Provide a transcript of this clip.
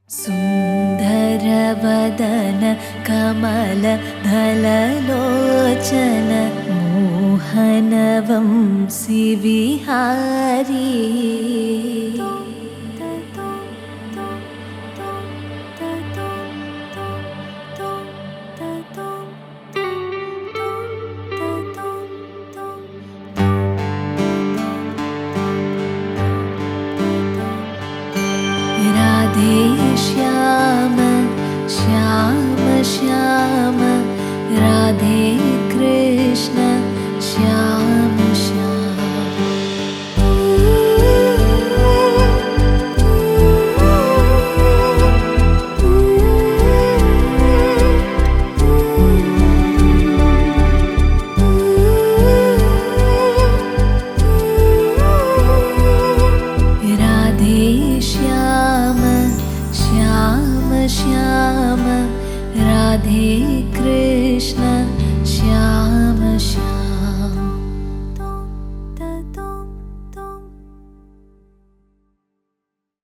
സുന്ദരവദന കമലദലലോചന മോഹനവംസി Vihari Radhe Shyam Shyam Shyam Radhe Krishna Shyam Shyam Radhe Shyam Shyam Shyam Radhe